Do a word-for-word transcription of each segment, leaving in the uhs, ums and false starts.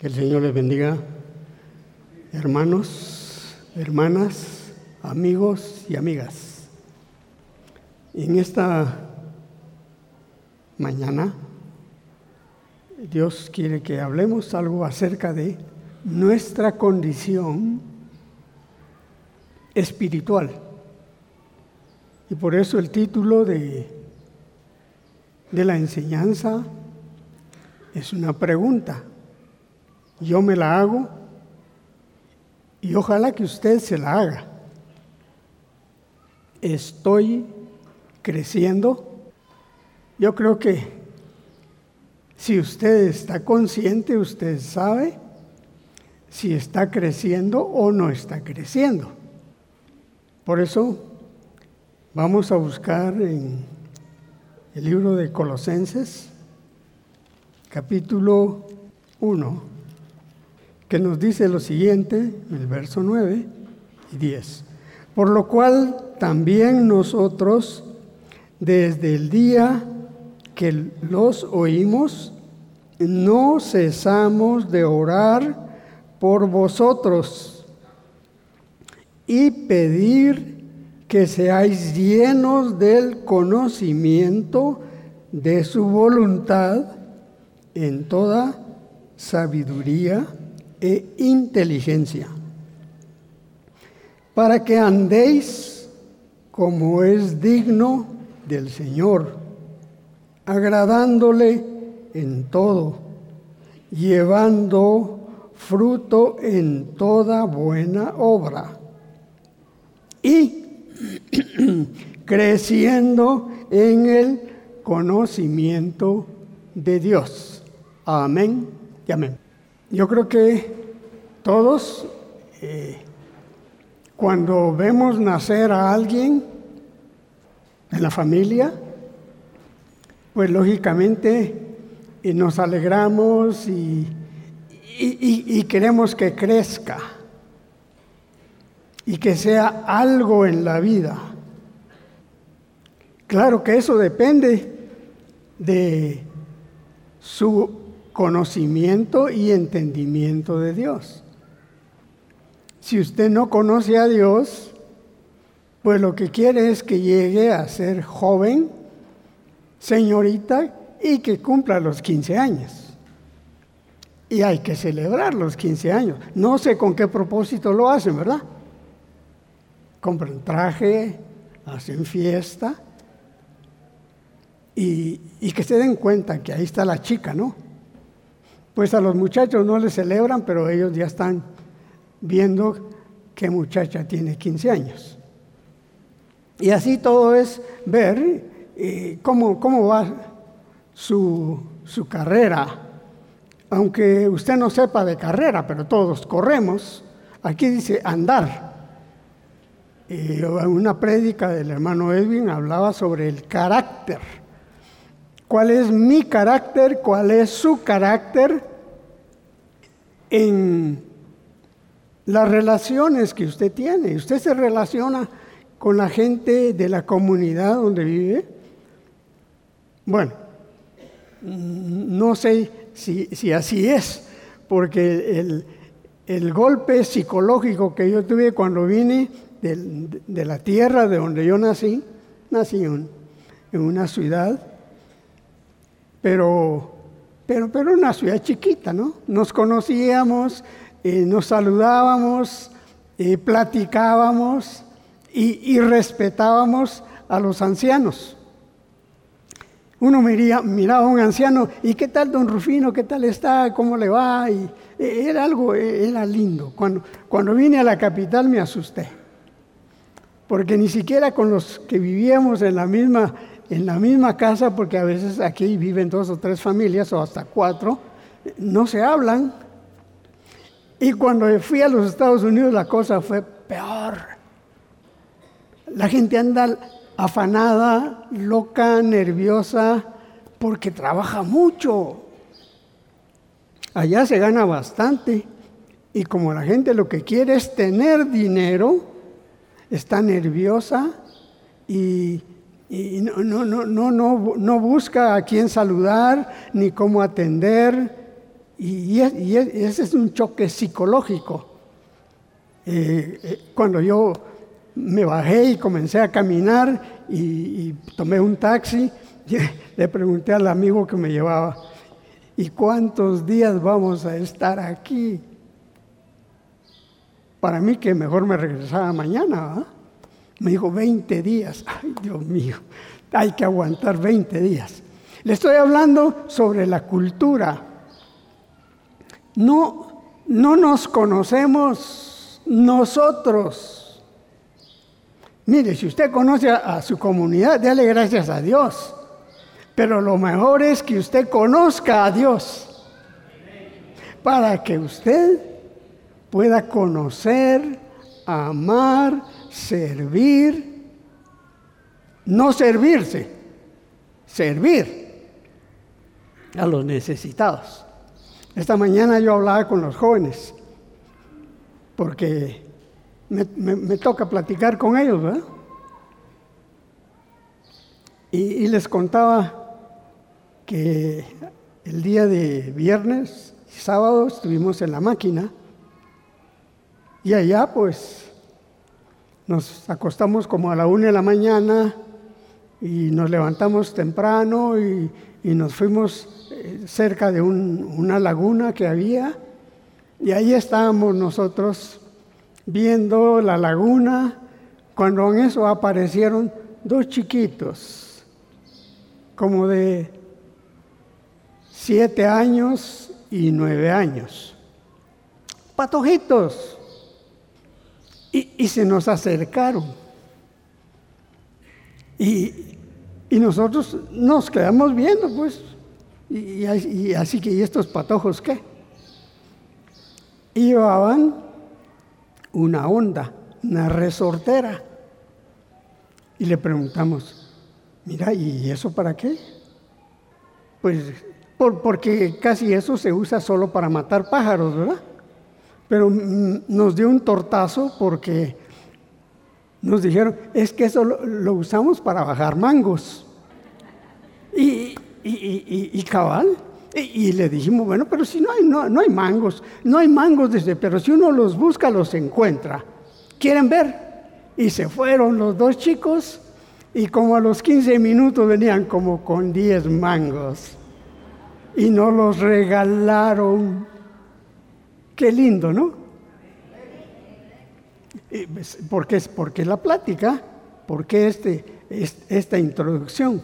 Que el Señor les bendiga, hermanos, hermanas, amigos y amigas. En esta mañana, Dios quiere que hablemos algo acerca de nuestra condición espiritual. Y por eso el título de, de la enseñanza es una pregunta. Yo me la hago y ojalá que usted se la haga. ¿Estoy creciendo? Yo creo que si usted está consciente, usted sabe si está creciendo o no está creciendo. Por eso vamos a buscar en el libro de Colosenses, capítulo uno, que nos dice lo siguiente, en el verso nueve y diez. Por lo cual también nosotros, desde el día que los oímos, no cesamos de orar por vosotros y pedir que seáis llenos del conocimiento de su voluntad en toda sabiduría e inteligencia, para que andéis como es digno del Señor, agradándole en todo, llevando fruto en toda buena obra y creciendo en el conocimiento de Dios. Amén y amén. Yo creo que todos, eh, cuando vemos nacer a alguien en la familia, pues lógicamente eh, nos alegramos y, y, y, y queremos que crezca y que sea algo en la vida. Claro que eso depende de su conocimiento y entendimiento de Dios. Si usted no conoce a Dios, pues lo que quiere es que llegue a ser joven, señorita, y que cumpla los quince años. Y hay que celebrar los quince años. No sé con qué propósito lo hacen, ¿verdad? Compran traje, hacen fiesta, y, y que se den cuenta que ahí está la chica, ¿no? Pues a los muchachos no les celebran, pero ellos ya están viendo qué muchacha tiene quince años. Y así todo es ver eh, cómo, cómo va su, su carrera. Aunque usted no sepa de carrera, pero todos corremos. Aquí dice andar. Eh, una prédica del hermano Edwin hablaba sobre el carácter. ¿Cuál es mi carácter? ¿Cuál es su carácter en las relaciones que usted tiene? ¿Usted se relaciona con la gente de la comunidad donde vive? Bueno, no sé si, si así es, porque el, el golpe psicológico que yo tuve cuando vine de, de la tierra de donde yo nací, nací en, en una ciudad, Pero, pero, pero una ciudad chiquita, ¿no? Nos conocíamos, eh, nos saludábamos, eh, platicábamos y, y respetábamos a los ancianos. Uno miría, miraba a un anciano, ¿y qué tal, don Rufino? ¿Qué tal está? ¿Cómo le va? Y eh, era algo, eh, era lindo. Cuando, cuando vine a la capital me asusté, porque ni siquiera con los que vivíamos en la misma En la misma casa, porque a veces aquí viven dos o tres familias o hasta cuatro, no se hablan. Y cuando fui a los Estados Unidos la cosa fue peor. La gente anda afanada, loca, nerviosa, porque trabaja mucho. Allá se gana bastante. Y como la gente lo que quiere es tener dinero, está nerviosa y... Y no, no, no, no, no, no busca a quién saludar, ni cómo atender, y, y ese es un choque psicológico. Eh, eh, cuando yo me bajé y comencé a caminar y, y tomé un taxi, le pregunté al amigo que me llevaba, ¿y cuántos días vamos a estar aquí? Para mí que mejor me regresaba mañana, ¿eh? Me dijo veinte días. Ay, Dios mío, hay que aguantar veinte días. Le estoy hablando sobre la cultura. No, no nos conocemos nosotros. Mire, si usted conoce a, a su comunidad, déle gracias a Dios. Pero lo mejor es que usted conozca a Dios para que usted pueda conocer, amar, servir, no servirse, servir a los necesitados. Esta mañana yo hablaba con los jóvenes porque me, me, me toca platicar con ellos, ¿verdad? Y, y les contaba que el día de viernes y sábado estuvimos en la máquina y allá pues nos acostamos como a la una de la mañana y nos levantamos temprano y, y nos fuimos eh, cerca de un, una laguna que había y ahí estábamos nosotros viendo la laguna cuando en eso aparecieron dos chiquitos como de siete años y nueve años, patojitos, y, y se nos acercaron. Y, y nosotros nos quedamos viendo, pues, y, y, y así que, ¿y estos patojos qué? Y llevaban una honda, una resortera. Y le preguntamos, mira, ¿y eso para qué? Pues por, porque casi eso se usa solo para matar pájaros, ¿verdad? Pero mm, nos dio un tortazo porque nos dijeron, es que eso lo, lo usamos para bajar mangos. Y, y, y, y cabal, y, y le dijimos, bueno, pero si no hay, no, no hay mangos, no hay mangos desde, pero si uno los busca, los encuentra. ¿Quieren ver? Y se fueron los dos chicos. Y como a los quince minutos venían como con diez mangos. Y nos los regalaron. Qué lindo, ¿no? ¿Por qué, por qué la plática? ¿Por qué este, esta introducción?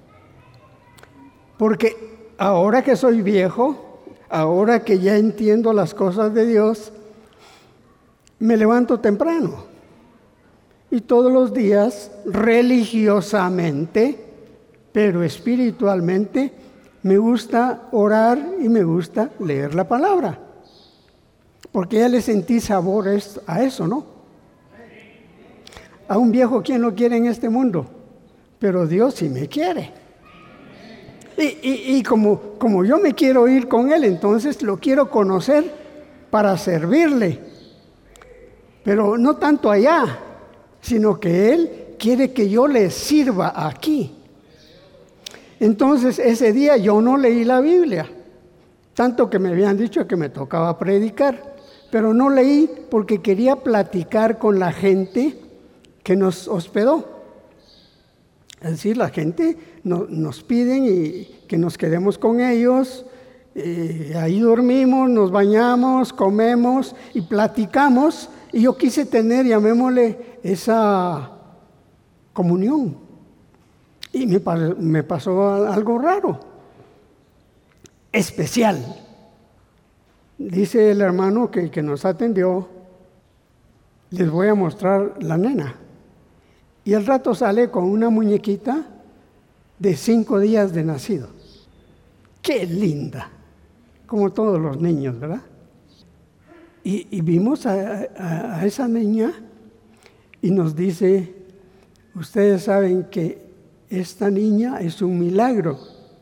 Porque ahora que soy viejo, ahora que ya entiendo las cosas de Dios, me levanto temprano. Y todos los días, religiosamente, pero espiritualmente, me gusta orar y me gusta leer la palabra. Porque ya le sentí sabor a eso, ¿no? A un viejo, ¿quién lo quiere en este mundo? Pero Dios sí me quiere. Y, y, y como, como yo me quiero ir con Él, entonces lo quiero conocer para servirle. Pero no tanto allá, sino que Él quiere que yo le sirva aquí. Entonces ese día yo no leí la Biblia, tanto que me habían dicho que me tocaba predicar, pero no leí porque quería platicar con la gente que nos hospedó. Es decir, la gente no, nos piden y que nos quedemos con ellos, eh, ahí dormimos, nos bañamos, comemos y platicamos. Y yo quise tener, llamémosle, esa comunión. Y me, me pasó algo raro, especial. Dice el hermano que, que nos atendió, les voy a mostrar la nena. Y al rato sale con una muñequita de cinco días de nacido. ¡Qué linda! Como todos los niños, ¿verdad? Y, y vimos a, a, a esa niña y nos dice, ustedes saben que esta niña es un milagro.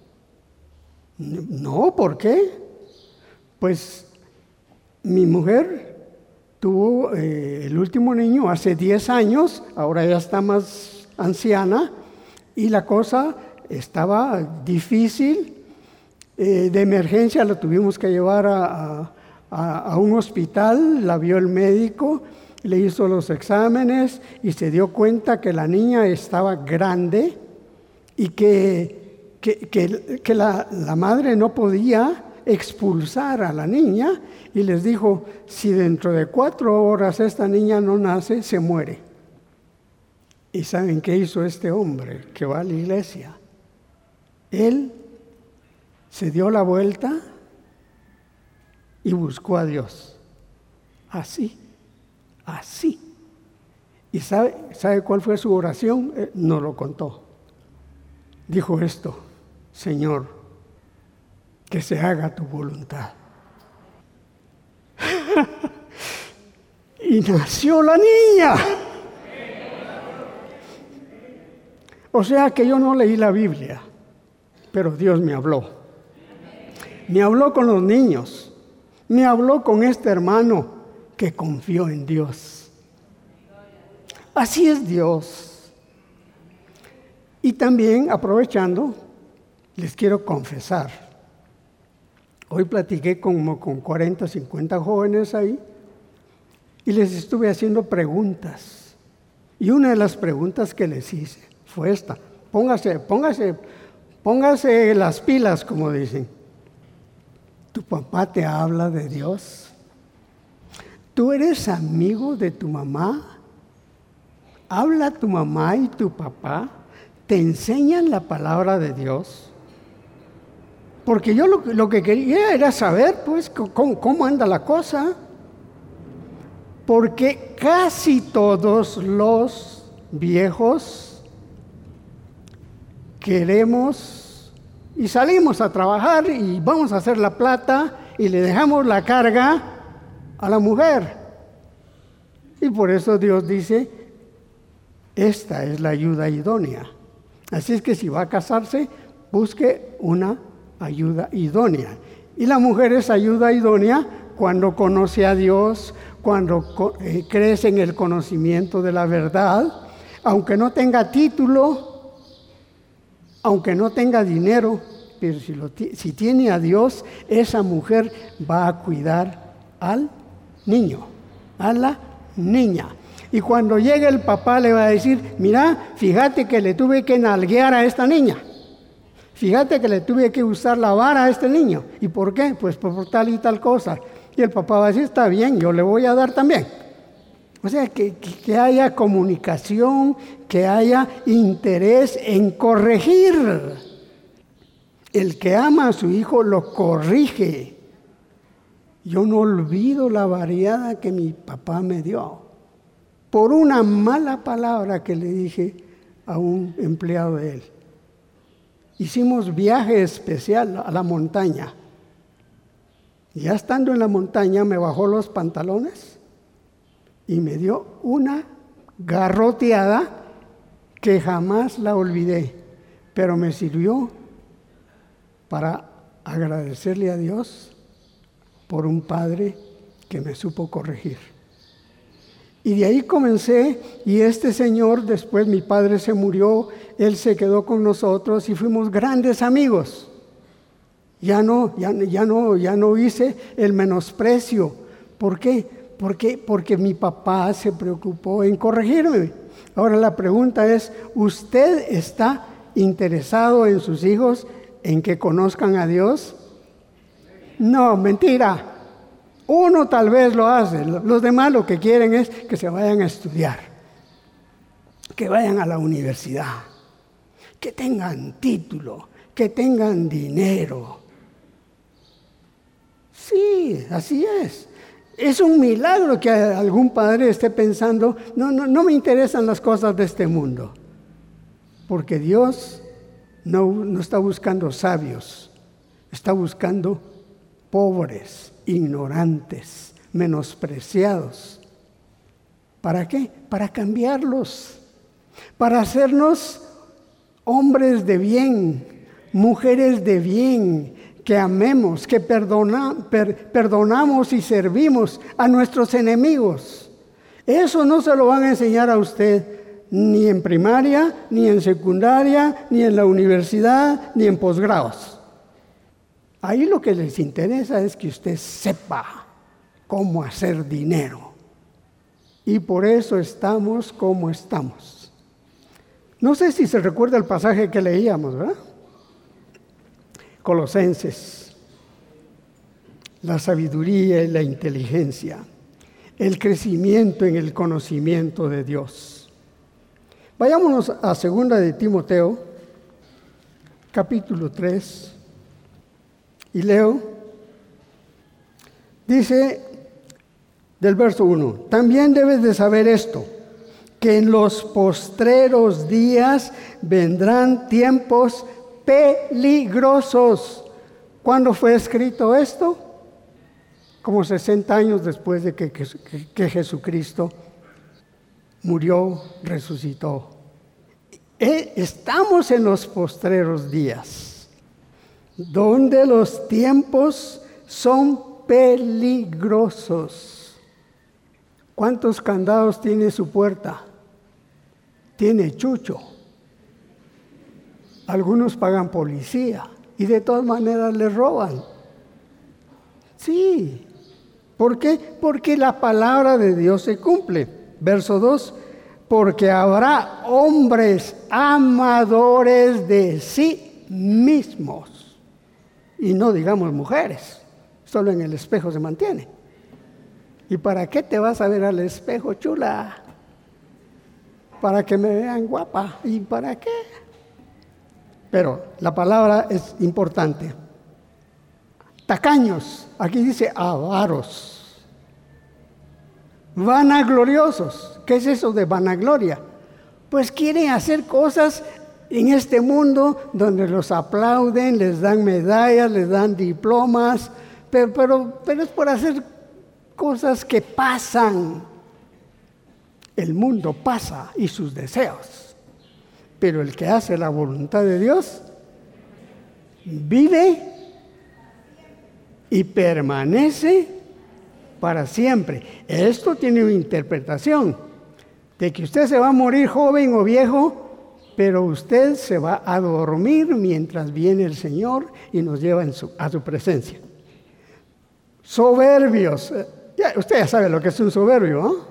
No, ¿por qué? Pues mi mujer tuvo eh, el último niño hace diez años, ahora ya está más anciana, y la cosa estaba difícil. eh, de emergencia la tuvimos que llevar a, a, a un hospital, la vio el médico, le hizo los exámenes y se dio cuenta que la niña estaba grande y que, que, que, que la, la madre no podía expulsar a la niña, y les dijo, si dentro de cuatro horas esta niña no nace, se muere. ¿Y saben qué hizo este hombre que va a la iglesia? Él se dio la vuelta y buscó a Dios. Así, así. ¿Y sabe, sabe cuál fue su oración? Eh, no lo contó. Dijo esto: Señor, que se haga tu voluntad. Y nació la niña. O sea que yo no leí la Biblia, pero Dios me habló. Me habló con los niños. Me habló con este hermano que confió en Dios. Así es Dios. Y también, aprovechando, les quiero confesar. Hoy platiqué como con cuarenta, cincuenta jóvenes ahí y les estuve haciendo preguntas. Y una de las preguntas que les hice fue esta: póngase, póngase, póngase las pilas, como dicen. ¿Tu papá te habla de Dios? ¿Tú eres amigo de tu mamá? ¿Habla tu mamá y tu papá? ¿Te enseñan la palabra de Dios? Porque yo lo, lo que quería era saber, pues, cómo, cómo anda la cosa. Porque casi todos los viejos queremos y salimos a trabajar y vamos a hacer la plata y le dejamos la carga a la mujer. Y por eso Dios dice, esta es la ayuda idónea. Así es que si va a casarse, busque una ayuda idónea. Y la mujer es ayuda idónea cuando conoce a Dios, cuando eh, crece en el conocimiento de la verdad, aunque no tenga título, aunque no tenga dinero, pero si, lo si tiene a Dios, esa mujer va a cuidar al niño, a la niña. Y cuando llegue el papá le va a decir, mira, fíjate que le tuve que nalguear a esta niña. Fíjate que le tuve que usar la vara a este niño. ¿Y por qué? Pues por tal y tal cosa. Y el papá va a decir, está bien, yo le voy a dar también. O sea, que, que, que haya comunicación, que haya interés en corregir. El que ama a su hijo lo corrige. Yo no olvido la variada que mi papá me dio por una mala palabra que le dije a un empleado de él. Hicimos viaje especial a la montaña. Y ya estando en la montaña me bajó los pantalones y me dio una garroteada que jamás la olvidé, pero me sirvió para agradecerle a Dios por un padre que me supo corregir. Y de ahí comencé, y este señor, después mi padre se murió, él se quedó con nosotros y fuimos grandes amigos. Ya no, ya, ya no, ya no hice el menosprecio. ¿Por qué? Porque, porque mi papá se preocupó en corregirme. Ahora la pregunta es, ¿usted está interesado en sus hijos en que conozcan a Dios? No, mentira. Uno tal vez lo hace, los demás lo que quieren es que se vayan a estudiar, que vayan a la universidad, que tengan título, que tengan dinero. Sí, así es. Es un milagro que algún padre esté pensando, no, no, no me interesan las cosas de este mundo, porque Dios no, no está buscando sabios, está buscando pobres, ignorantes, menospreciados. ¿Para qué? Para cambiarlos, para hacernos hombres de bien, mujeres de bien, que amemos, que perdona, per, perdonamos y servimos a nuestros enemigos. Eso no se lo van a enseñar a usted ni en primaria, ni en secundaria, ni en la universidad, ni en posgrados. Ahí lo que les interesa es que usted sepa cómo hacer dinero. Y por eso estamos como estamos. No sé si se recuerda el pasaje que leíamos, ¿verdad? Colosenses. La sabiduría y la inteligencia. El crecimiento en el conocimiento de Dios. Vayámonos a segunda de Timoteo, capítulo tres. Y leo, dice del verso uno, también debes de saber esto, que en los postreros días vendrán tiempos peligrosos. ¿Cuándo fue escrito esto? Como sesenta años después de que, que, que Jesucristo murió, resucitó. Estamos en los postreros días, donde los tiempos son peligrosos. ¿Cuántos candados tiene su puerta? Tiene chucho. Algunos pagan policía y de todas maneras les roban. Sí. ¿Por qué? Porque la palabra de Dios se cumple. Verso dos. Porque habrá hombres amadores de sí mismos. Y no digamos mujeres, solo en el espejo se mantiene. ¿Y para qué te vas a ver al espejo, chula? Para que me vean guapa. ¿Y para qué? Pero la palabra es importante. Tacaños, aquí dice avaros. Vanagloriosos. ¿Qué es eso de vanagloria? Pues quieren hacer cosas en este mundo donde los aplauden, les dan medallas, les dan diplomas, pero, pero, pero es por hacer cosas que pasan. El mundo pasa y sus deseos, pero el que hace la voluntad de Dios vive y permanece para siempre. Esto tiene una interpretación de que usted se va a morir joven o viejo, pero usted se va a dormir mientras viene el Señor y nos lleva en su, a su presencia. Soberbios. Ya, usted ya sabe lo que es un soberbio, ¿no?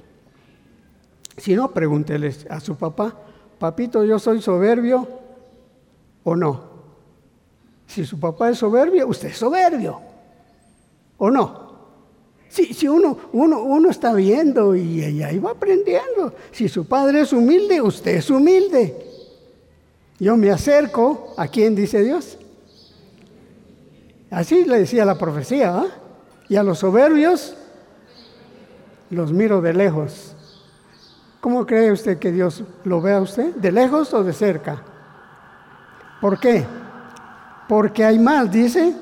Si no, pregúntele a su papá, papito, ¿yo soy soberbio o no? Si su papá es soberbio, usted es soberbio, ¿o no? Si, si uno, uno, uno está viendo y, y ahí va aprendiendo. Si su padre es humilde, usted es humilde. Yo me acerco, ¿a quién dice Dios? Así le decía la profecía, ¿eh? Y a los soberbios los miro de lejos. ¿Cómo cree usted que Dios lo ve a usted? ¿De lejos o de cerca? ¿Por qué? Porque hay más, dice,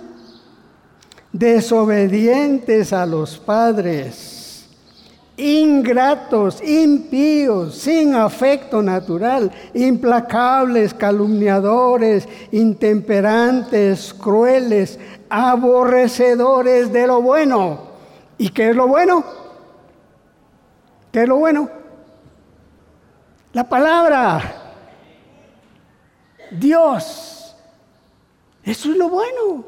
desobedientes a los padres, ingratos, impíos, sin afecto natural, implacables, calumniadores, intemperantes, crueles, aborrecedores de lo bueno. ¿Y qué es lo bueno? ¿Qué es lo bueno? La palabra. Dios. Eso es lo bueno.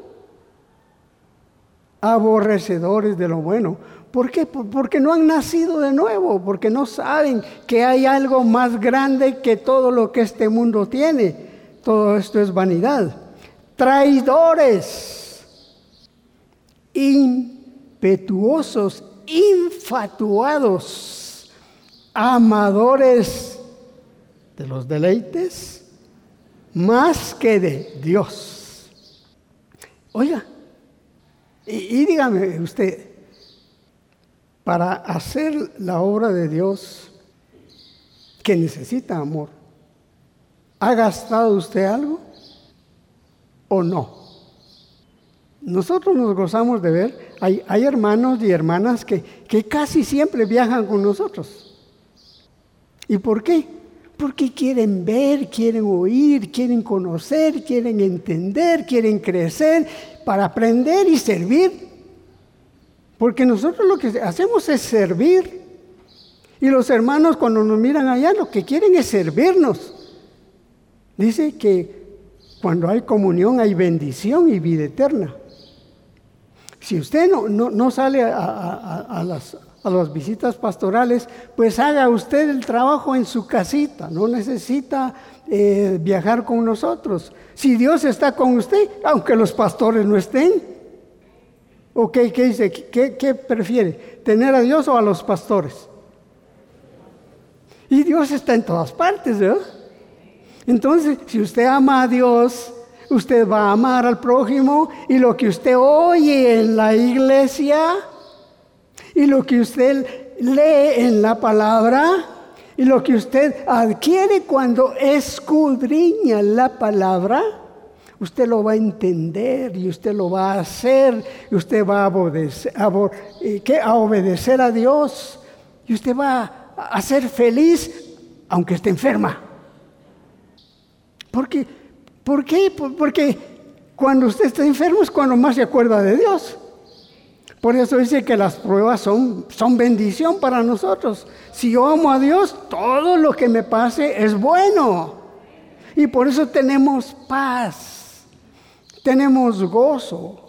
Aborrecedores de lo bueno. ¿Por qué? Porque no han nacido de nuevo, porque no saben que hay algo más grande que todo lo que este mundo tiene. Todo esto es vanidad. Traidores, impetuosos, infatuados, amadores de los deleites más que de Dios. Oiga, y, y dígame usted, para hacer la obra de Dios, que necesita amor, ¿ha gastado usted algo o no? Nosotros nos gozamos de ver, hay, hay hermanos y hermanas que, que casi siempre viajan con nosotros. ¿Y por qué? Porque quieren ver, quieren oír, quieren conocer, quieren entender, quieren crecer para aprender y servir. Porque nosotros lo que hacemos es servir. Y los hermanos cuando nos miran allá lo que quieren es servirnos. Dice que Cuando hay comunión hay bendición y vida eterna. Si usted no, no, no sale a, a, a, las, a las visitas pastorales, pues haga usted el trabajo en su casita. No necesita eh, viajar con nosotros. Si Dios está con usted, aunque los pastores no estén. ¿O qué, qué dice? ¿Qué, qué prefiere? ¿Tener a Dios o a los pastores? Y Dios está en todas partes, ¿verdad? Entonces, si usted ama a Dios, usted va a amar al prójimo, y lo que usted oye en la iglesia, y lo que usted lee en la palabra, y lo que usted adquiere cuando escudriña la palabra, usted lo va a entender y usted lo va a hacer, y usted va a obedecer a, ¿qué? a obedecer a Dios, y usted va a ser feliz aunque esté enferma. Porque, ¿Por qué? Porque cuando usted está enfermo es cuando más se acuerda de Dios. Por eso dice que las pruebas son, son bendición para nosotros. Si yo amo a Dios, todo lo que me pase es bueno. Y por eso tenemos paz, tenemos gozo.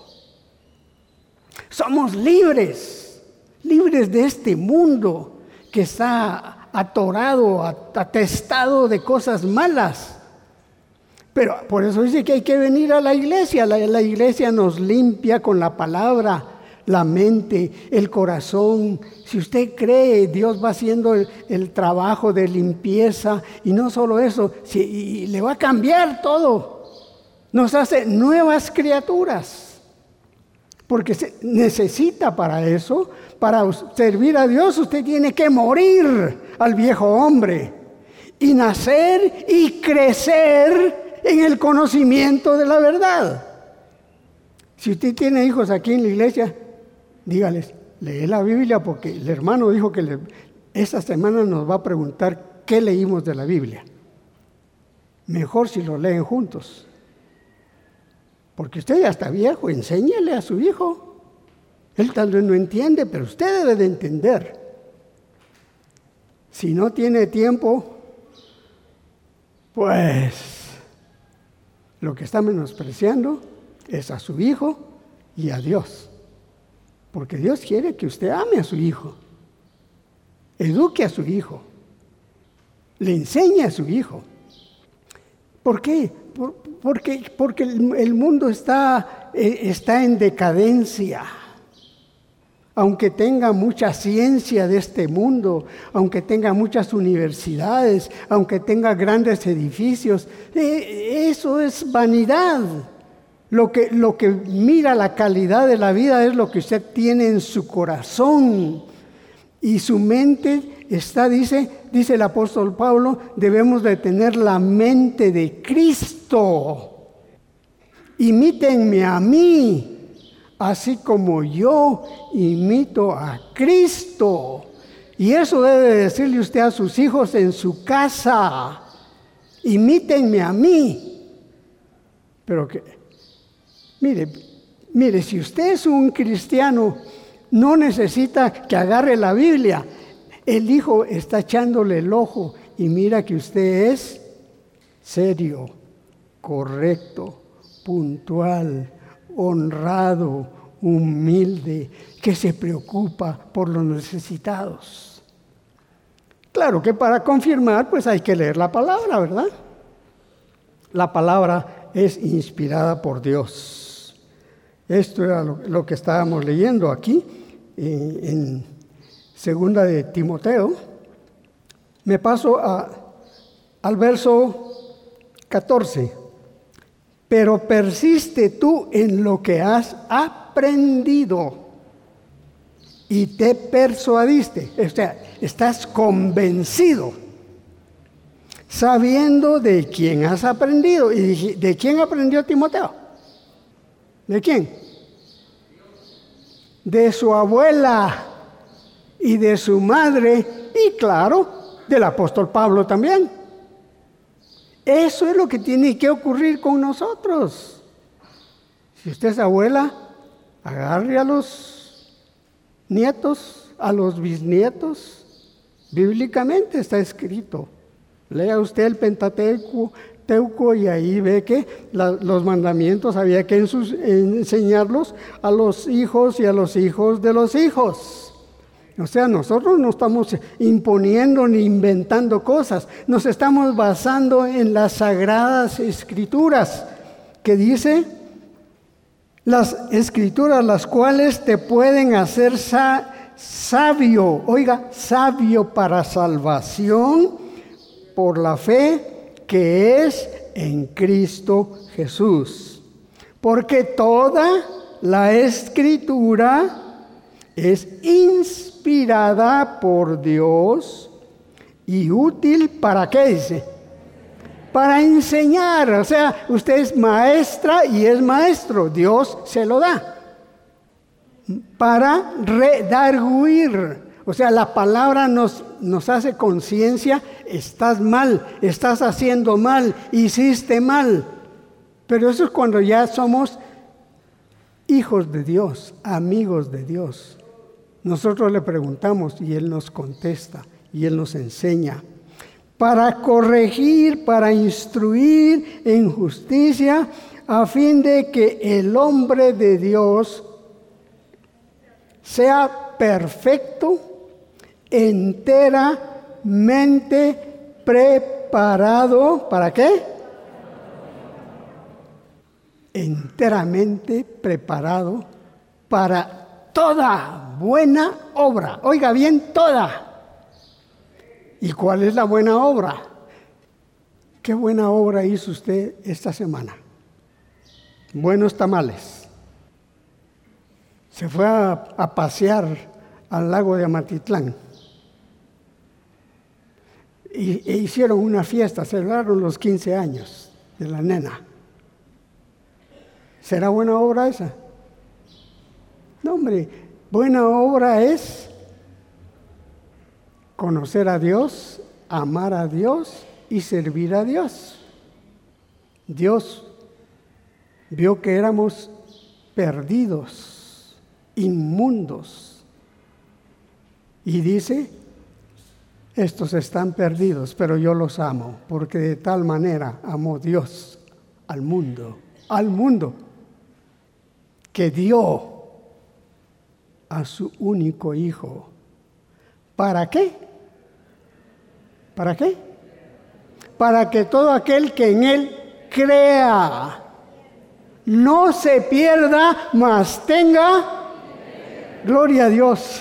Somos libres, libres de este mundo que está atorado, atestado de cosas malas. Pero por eso dice que hay que venir a la iglesia. La, la iglesia nos limpia con la palabra, la mente, el corazón. Si usted cree, Dios va haciendo el, el trabajo de limpieza. Y no solo eso, si, y le va a cambiar todo. Nos hace nuevas criaturas. Porque se necesita para eso, para servir a Dios, usted tiene que morir al viejo hombre. Y nacer y crecer en el conocimiento de la verdad. Si usted tiene hijos aquí en la iglesia, dígales, lee la Biblia, porque el hermano dijo que le, esta semana nos va a preguntar qué leímos de la Biblia. Mejor si lo leen juntos. Porque usted ya está viejo, enséñele a su hijo. Él tal vez no entiende, pero usted debe de entender. Si no tiene tiempo, pues lo que está menospreciando es a su hijo y a Dios. Porque Dios quiere que usted ame a su hijo, eduque a su hijo, le enseñe a su hijo. ¿Por qué? Por, porque porque el, el mundo está, eh, está en decadencia. Aunque tenga mucha ciencia de este mundo, aunque tenga muchas universidades, aunque tenga grandes edificios, eh, eso es vanidad. Lo que, lo que mira la calidad de la vida es lo que usted tiene en su corazón. Y su mente está, dice, dice el apóstol Pablo, debemos de tener la mente de Cristo. Imítenme a mí, así como yo imito a Cristo. Y eso debe decirle usted a sus hijos en su casa. Imítenme a mí. Pero que, mire, mire, si usted es un cristiano, no necesita que agarre la Biblia. El hijo está echándole el ojo y mira que usted es serio, correcto, puntual, honrado, humilde, que se preocupa por los necesitados. Claro que para confirmar, pues hay que leer la palabra, ¿verdad? La palabra es inspirada por Dios. Esto era lo, lo que estábamos leyendo aquí eh, en Segunda de Timoteo. Me paso a, al verso catorce. Pero persiste tú en lo que has aprendido y te persuadiste. O sea, estás convencido, sabiendo de quién has aprendido. ¿Y de quién aprendió Timoteo? ¿De quién? De su abuela y de su madre, y claro, del apóstol Pablo también. Eso es lo que tiene que ocurrir con nosotros. Si usted es abuela, agarre a los nietos, a los bisnietos. Bíblicamente está escrito. Lea usted el Pentateuco, Pentateuco, y ahí ve que la, los mandamientos había que ensus, enseñarlos a los hijos y a los hijos de los hijos. O sea, nosotros no estamos imponiendo ni inventando cosas, nos estamos basando en las sagradas escrituras, que dice, las escrituras las cuales te pueden hacer sa- sabio, oiga, sabio para salvación por la fe que es en Cristo Jesús. Porque toda la escritura es inspirada por Dios y útil, ¿para qué dice? Para enseñar. O sea, usted es maestra y es maestro, Dios se lo da. Para redarguir. O sea, la palabra nos, nos hace conciencia, estás mal, estás haciendo mal, hiciste mal. Pero eso es cuando ya somos hijos de Dios, amigos de Dios. Nosotros le preguntamos y Él nos contesta y Él nos enseña. Para corregir, para instruir en justicia, a fin de que el hombre de Dios sea perfecto, enteramente preparado. ¿Para qué? Enteramente preparado para toda buena obra. Oiga bien, toda. ¿Y cuál es la buena obra? ¿Qué buena obra hizo usted esta semana? Buenos tamales. Se fue a, a pasear al lago de Amatitlán. Y, e hicieron una fiesta, celebraron los quince años de la nena. ¿Será buena obra esa? No, hombre, buena obra es conocer a Dios, amar a Dios y servir a Dios. Dios vio que éramos perdidos, inmundos, y dice, estos están perdidos, pero yo los amo, porque de tal manera amó Dios al mundo, al mundo, que dio a su único hijo. ¿Para qué? ¿Para qué? Para que todo aquel que en él crea no se pierda, mas tenga gloria a Dios.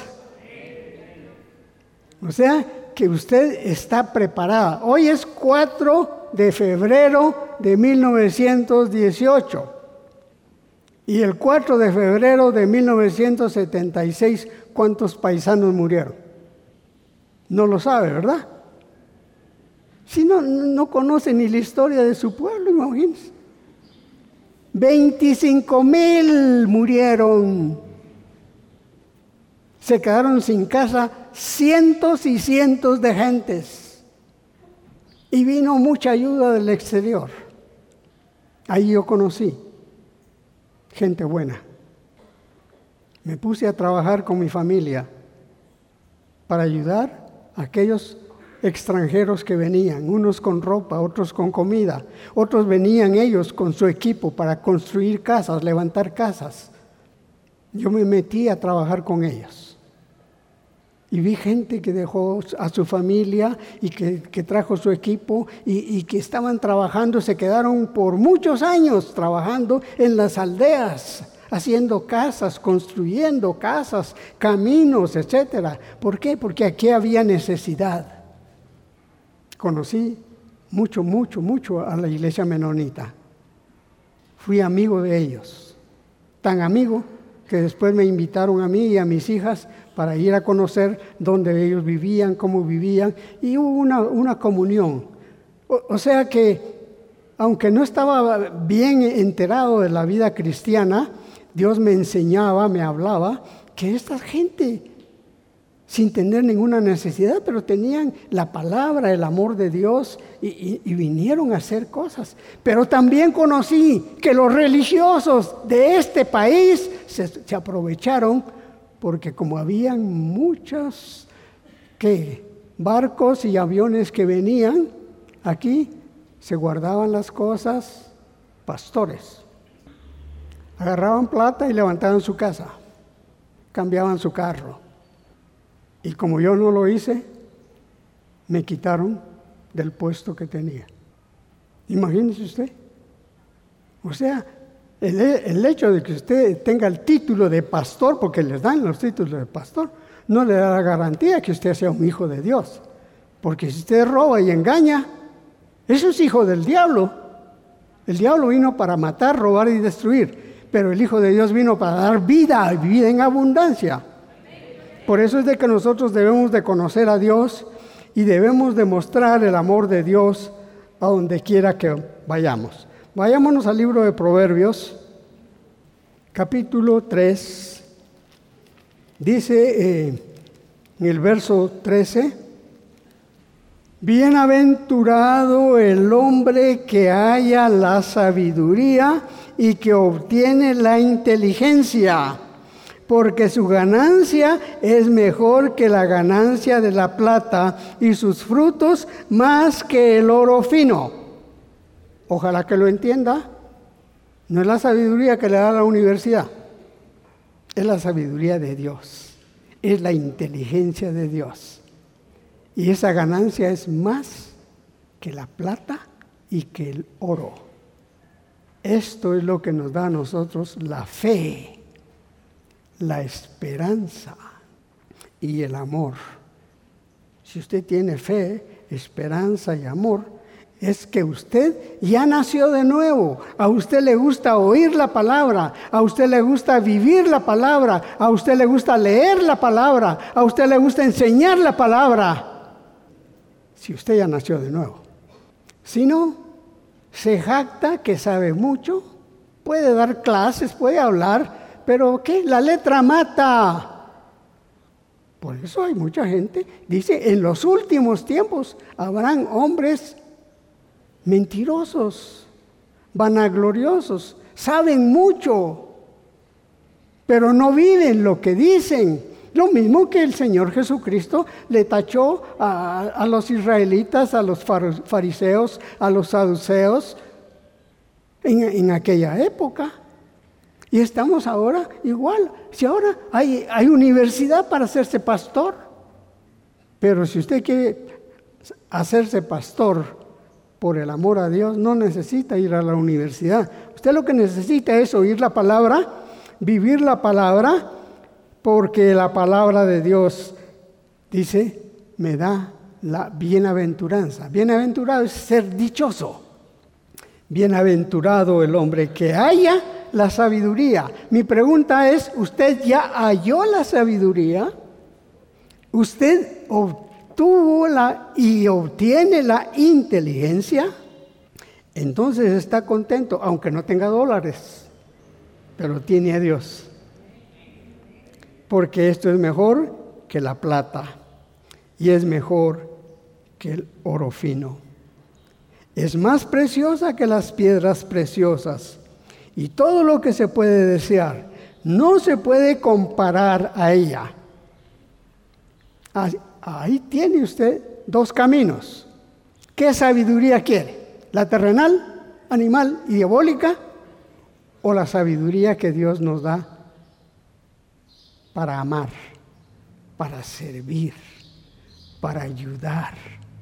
O sea, que usted está preparada. Hoy es cuatro de febrero de mil novecientos dieciocho. Y el cuatro de febrero de mil novecientos setenta y seis, ¿cuántos paisanos murieron? No lo sabe, ¿verdad? Si no, no conoce ni la historia de su pueblo, imagínense. veinticinco mil murieron. Se quedaron sin casa cientos y cientos de gentes. Y vino mucha ayuda del exterior. Ahí yo conocí gente buena. Me puse a trabajar con mi familia para ayudar a aquellos extranjeros que venían, unos con ropa, otros con comida, otros venían ellos con su equipo para construir casas, levantar casas. Yo me metí a trabajar con ellos. Y vi gente que dejó a su familia y que, que trajo su equipo y, y que estaban trabajando, se quedaron por muchos años trabajando en las aldeas, haciendo casas, construyendo casas, caminos, etcétera. ¿Por qué? Porque aquí había necesidad. Conocí mucho, mucho, mucho a la iglesia menonita. Fui amigo de ellos, tan amigo que después me invitaron a mí y a mis hijas para ir a conocer dónde ellos vivían, cómo vivían, y hubo una, una comunión. O, o sea que, aunque no estaba bien enterado de la vida cristiana, Dios me enseñaba, me hablaba, que esta gente, sin tener ninguna necesidad, pero tenían la palabra, el amor de Dios, y, y, y vinieron a hacer cosas. Pero también conocí que los religiosos de este país se, se aprovecharon, porque como habían muchos ¿qué? barcos y aviones que venían aquí, se guardaban las cosas pastores. Agarraban plata y levantaban su casa, cambiaban su carro. Y como yo no lo hice, me quitaron del puesto que tenía. Imagínese usted. O sea, el, el hecho de que usted tenga el título de pastor, porque les dan los títulos de pastor, no le da la garantía que usted sea un hijo de Dios. Porque si usted roba y engaña, eso es hijo del diablo. El diablo vino para matar, robar y destruir, pero el Hijo de Dios vino para dar vida, vida en abundancia. Por eso es de que nosotros debemos de conocer a Dios y debemos demostrar el amor de Dios a donde quiera que vayamos. Vayámonos al libro de Proverbios, capítulo tres. Dice eh, en el verso trece: bienaventurado el hombre que halla la sabiduría y que obtiene la inteligencia, porque su ganancia es mejor que la ganancia de la plata y sus frutos más que el oro fino. Ojalá que lo entienda. No es la sabiduría que le da la universidad, es la sabiduría de Dios, es la inteligencia de Dios. Y esa ganancia es más que la plata y que el oro. Esto es lo que nos da a nosotros la fe, la esperanza y el amor. Si usted tiene fe, esperanza y amor, es que usted ya nació de nuevo. A usted le gusta oír la palabra, a usted le gusta vivir la palabra, a usted le gusta leer la palabra, a usted le gusta enseñar la palabra. Si usted ya nació de nuevo. Si no, se jacta que sabe mucho, puede dar clases, puede hablar, pero ¿qué? La letra mata. Por eso hay mucha gente, dice, en los últimos tiempos habrán hombres mentirosos, vanagloriosos, saben mucho, pero no viven lo que dicen. Lo mismo que el Señor Jesucristo le tachó a, a los israelitas, a los fariseos, a los saduceos en, en aquella época. Y estamos ahora igual. Si ahora hay, hay universidad para hacerse pastor, pero si usted quiere hacerse pastor por el amor a Dios, no necesita ir a la universidad. Usted lo que necesita es oír la palabra, vivir la palabra, porque la palabra de Dios dice, me da la bienaventuranza. Bienaventurado es ser dichoso. Bienaventurado el hombre que haya la sabiduría. Mi pregunta es, ¿usted ya halló la sabiduría? ¿Usted obtuvo la y obtiene la inteligencia? Entonces está contento, aunque no tenga dólares, pero tiene a Dios. Porque esto es mejor que la plata y es mejor que el oro fino. Es más preciosa que las piedras preciosas y todo lo que se puede desear no se puede comparar a ella. Ahí tiene usted dos caminos. ¿Qué sabiduría quiere? ¿La terrenal, animal y diabólica? ¿O la sabiduría que Dios nos da para amar, para servir, para ayudar?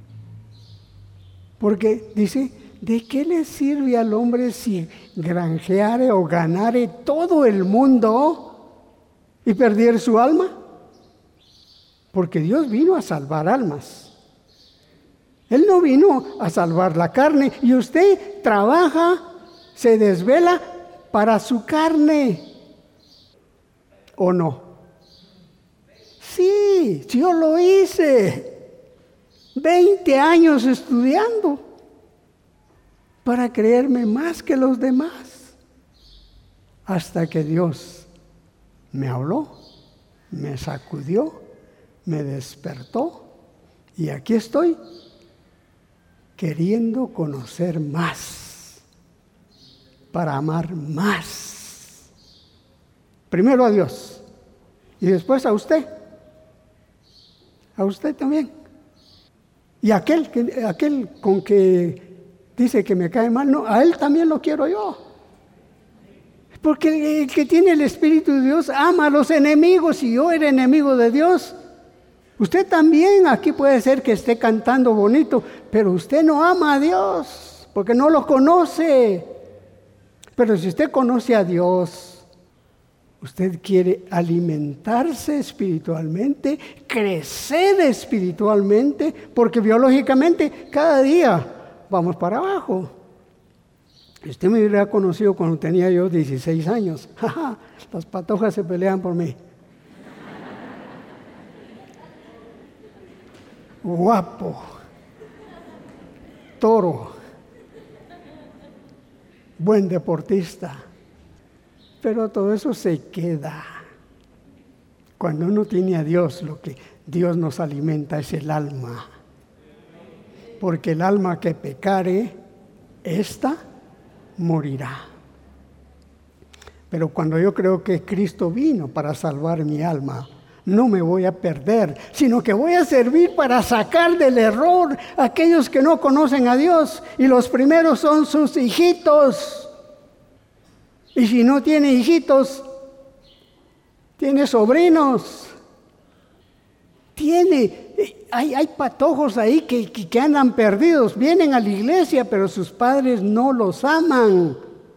Porque dice, ¿de qué le sirve al hombre si granjeare o ganare todo el mundo y perdiere su alma? Porque Dios vino a salvar almas. Él no vino a salvar la carne. Y usted trabaja, se desvela para su carne. ¿O no? Sí, yo lo hice. veinte años estudiando para creerme más que los demás. Hasta que Dios me habló, me sacudió, me despertó y aquí estoy queriendo conocer más, para amar más. Primero a Dios y después a usted. A usted también. Y aquel, que, aquel con que dice que me cae mal, no, a él también lo quiero yo. Porque el que tiene el Espíritu de Dios ama a los enemigos, y yo era enemigo de Dios. Usted también aquí puede ser que esté cantando bonito, pero usted no ama a Dios, porque no lo conoce. Pero si usted conoce a Dios, usted quiere alimentarse espiritualmente, crecer espiritualmente, porque biológicamente cada día vamos para abajo. Usted me hubiera conocido cuando tenía yo dieciséis años. Las patojas se pelean por mí. Guapo, toro, buen deportista, pero todo eso se queda. Cuando uno tiene a Dios, lo que Dios nos alimenta es el alma, porque el alma que pecare, ésta morirá. Pero cuando yo creo que Cristo vino para salvar mi alma, no me voy a perder, sino que voy a servir para sacar del error a aquellos que no conocen a Dios, y los primeros son sus hijitos. Y si no tiene hijitos, tiene sobrinos. Tiene, hay, hay patojos ahí que, que, que andan perdidos, vienen a la iglesia, pero sus padres no los aman.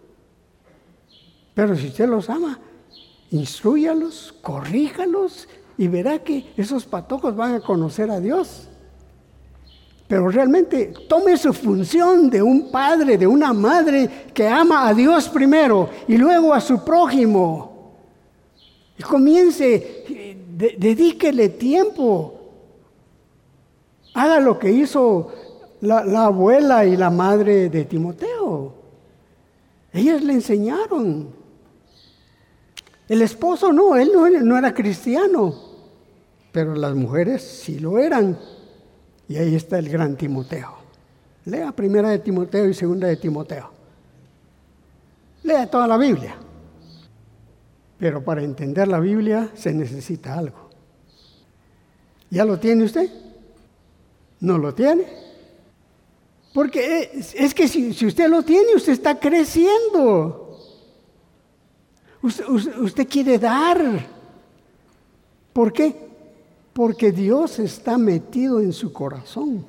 Pero si usted los ama, instrúyalos, corríjalos, y verá que esos patojos van a conocer a Dios. Pero realmente tome su función de un padre, de una madre que ama a Dios primero y luego a su prójimo. Y comience, de, dedíquele tiempo. Haga lo que hizo la, la abuela y la madre de Timoteo. Ellas le enseñaron. El esposo no, él no, no era cristiano, pero las mujeres sí lo eran. Y ahí está el gran Timoteo. Lea primera de Timoteo y segunda de Timoteo. Lea toda la Biblia. Pero para entender la Biblia se necesita algo. ¿Ya lo tiene usted? ¿No lo tiene? Porque es, es que si, si usted lo tiene, usted está creciendo. Usted, usted, usted quiere dar. ¿Por qué? Porque Dios está metido en su corazón.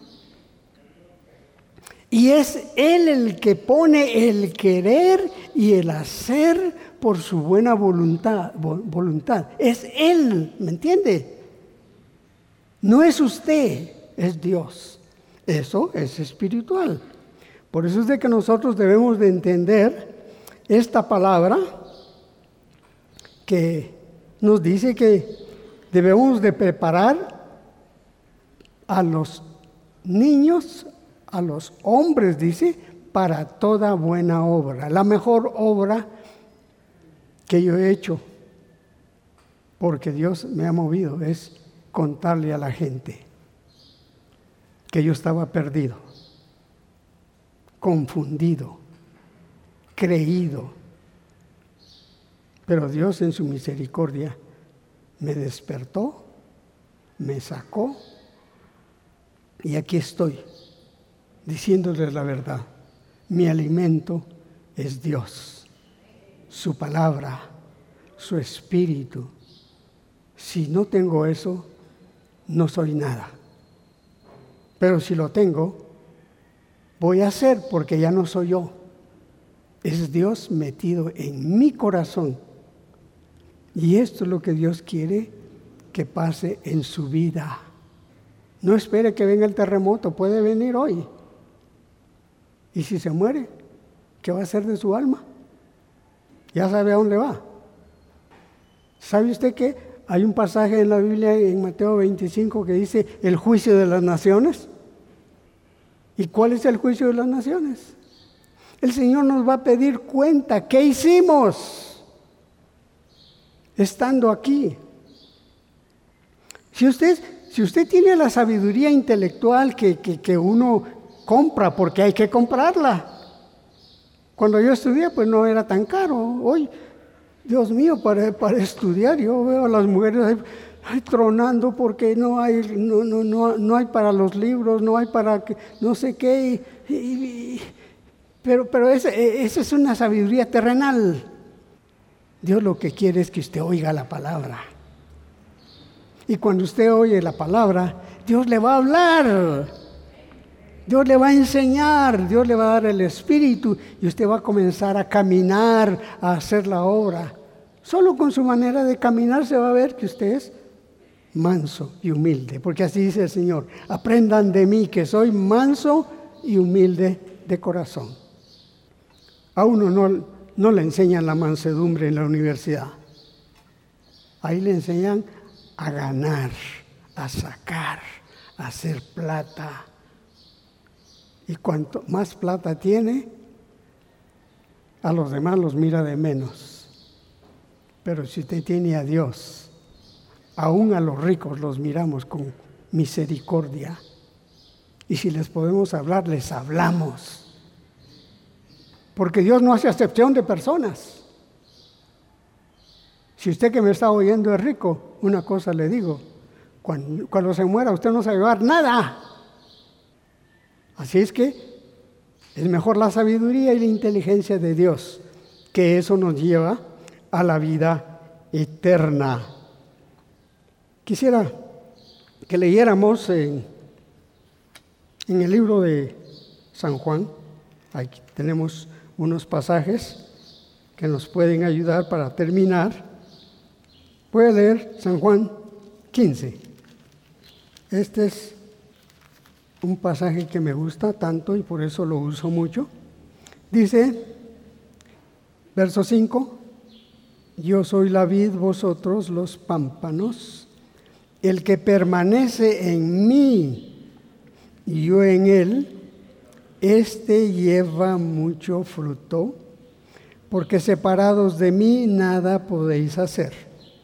Y es Él el que pone el querer y el hacer por su buena voluntad. voluntad. Es Él, ¿me entiende? No es usted, es Dios. Eso es espiritual. Por eso es de que nosotros debemos de entender esta palabra que nos dice que debemos de preparar a los niños, a los hombres, dice, para toda buena obra. La mejor obra que yo he hecho, porque Dios me ha movido, es contarle a la gente que yo estaba perdido, confundido, creído. Pero Dios en su misericordia me despertó, me sacó, y aquí estoy, diciéndoles la verdad. Mi alimento es Dios, su palabra, su espíritu. Si no tengo eso, no soy nada. Pero si lo tengo, voy a hacer, porque ya no soy yo. Es Dios metido en mi corazón. Y esto es lo que Dios quiere que pase en su vida. No espere que venga el terremoto, puede venir hoy. Y si se muere, ¿qué va a hacer de su alma? Ya sabe a dónde va. ¿Sabe usted que hay un pasaje en la Biblia, en Mateo veinticinco, que dice el juicio de las naciones? ¿Y cuál es el juicio de las naciones? El Señor nos va a pedir cuenta. ¿Qué hicimos estando aquí? Si usted, si usted tiene la sabiduría intelectual que, que, que uno compra, porque hay que comprarla. Cuando yo estudié, pues no era tan caro. Hoy, Dios mío, para, para estudiar, yo veo a las mujeres ahí, ahí tronando porque no hay, no, no, no, no hay para los libros, no hay para que, no sé qué. y, y, pero, pero esa es una sabiduría terrenal. Dios lo que quiere es que usted oiga la palabra. Y cuando usted oye la palabra, Dios le va a hablar. Dios le va a enseñar, Dios le va a dar el Espíritu y usted va a comenzar a caminar, a hacer la obra. Solo con su manera de caminar se va a ver que usted es manso y humilde, porque así dice el Señor: aprendan de mí que soy manso y humilde de corazón. A uno no, no le enseñan la mansedumbre en la universidad. Ahí le enseñan a ganar, a sacar, a hacer plata. Y cuanto más plata tiene, a los demás los mira de menos. Pero si usted tiene a Dios, aún a los ricos los miramos con misericordia. Y si les podemos hablar, les hablamos. Porque Dios no hace acepción de personas. Si usted que me está oyendo es rico, una cosa le digo: cuando, cuando se muera usted no se va a llevar nada. Así es que es mejor la sabiduría y la inteligencia de Dios, que eso nos lleva a la vida eterna. Quisiera que leyéramos en, en el libro de San Juan. Aquí tenemos unos pasajes que nos pueden ayudar para terminar. Voy a leer San Juan quince. Este es un pasaje que me gusta tanto y por eso lo uso mucho. Dice, verso cinco: yo soy la vid, vosotros los pámpanos. El que permanece en mí y yo en él, éste lleva mucho fruto, porque separados de mí nada podéis hacer.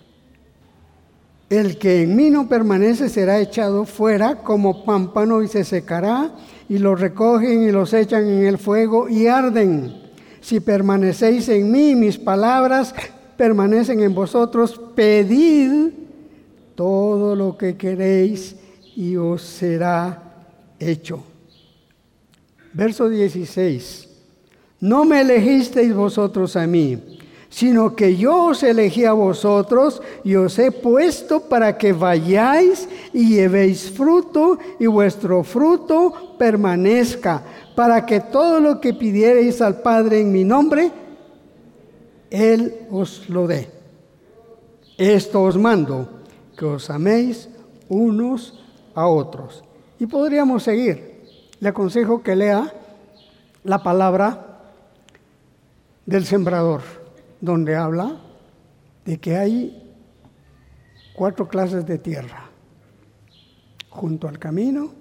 El que en mí no permanece será echado fuera como pámpano y se secará, y los recogen y los echan en el fuego y arden. Si permanecéis en mí, mis palabras permanecen en vosotros, pedid todo lo que queréis y os será hecho. Verso dieciséis: no me elegisteis vosotros a mí, sino que yo os elegí a vosotros y os he puesto para que vayáis y llevéis fruto y vuestro fruto permanezca, para que todo lo que pidiereis al Padre en mi nombre, Él os lo dé. Esto os mando, que os améis unos a otros. Y podríamos seguir. Le aconsejo que lea la palabra del sembrador, donde habla de que hay cuatro clases de tierra: junto al camino,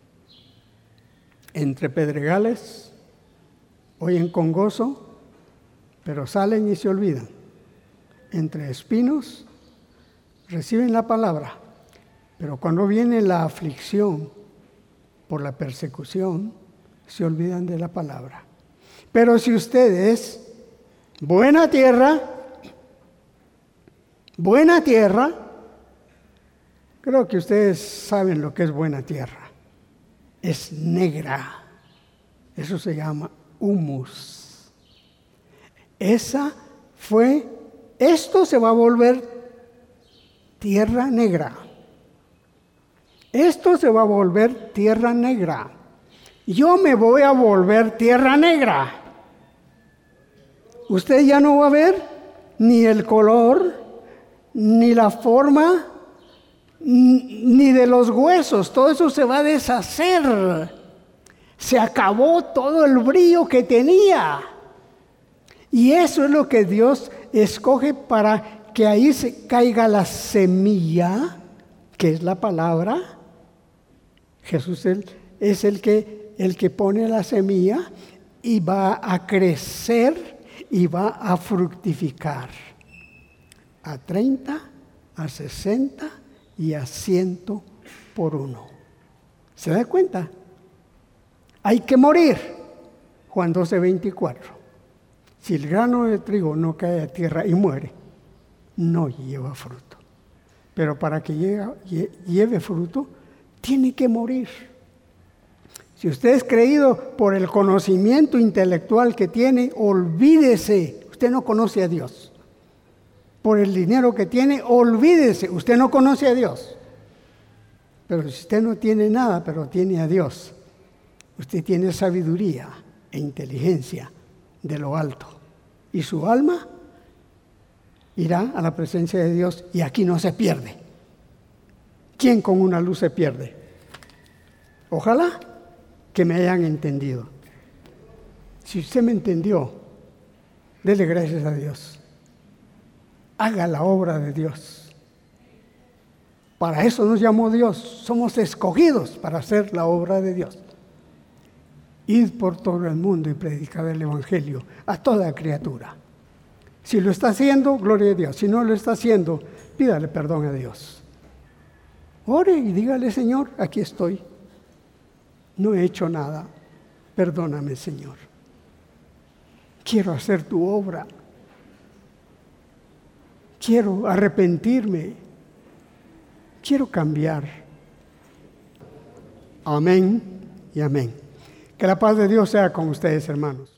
entre pedregales, oyen con gozo, pero salen y se olvidan; entre espinos, reciben la palabra, pero cuando viene la aflicción por la persecución, se olvidan de la palabra. Pero si ustedes buena tierra, buena tierra, creo que ustedes saben lo que es buena tierra. Es negra. Eso se llama humus. Esa fue, esto se va a volver tierra negra. Esto se va a volver tierra negra. Yo me voy a volver tierra negra. Usted ya no va a ver ni el color, ni la forma, ni de los huesos. Todo eso se va a deshacer. Se acabó todo el brillo que tenía. Y eso es lo que Dios escoge para que ahí se caiga la semilla, que es la palabra. Jesús es el que, el que pone la semilla y va a crecer y va a fructificar a treinta, a sesenta y a ciento por uno. ¿Se da cuenta? Hay que morir. Juan doce, veinticuatro. Si el grano de trigo no cae a tierra y muere, no lleva fruto. Pero para que lleve, lleve fruto, tiene que morir. Si usted es creído por el conocimiento intelectual que tiene, olvídese, usted no conoce a Dios. Por el dinero que tiene, olvídese, usted no conoce a Dios. Pero si usted no tiene nada, pero tiene a Dios, usted tiene sabiduría e inteligencia de lo alto. Y su alma irá a la presencia de Dios y aquí no se pierde. ¿Quién con una luz se pierde? Ojalá que me hayan entendido. Si usted me entendió, dele gracias a Dios. Haga la obra de Dios. Para eso nos llamó Dios. Somos escogidos para hacer la obra de Dios. Id por todo el mundo y predicad el Evangelio a toda criatura. Si lo está haciendo, gloria a Dios. Si no lo está haciendo, pídale perdón a Dios. Ore y dígale, Señor, aquí estoy. No he hecho nada. Perdóname, Señor. Quiero hacer tu obra. Quiero arrepentirme. Quiero cambiar. Amén y amén. Que la paz de Dios sea con ustedes, hermanos.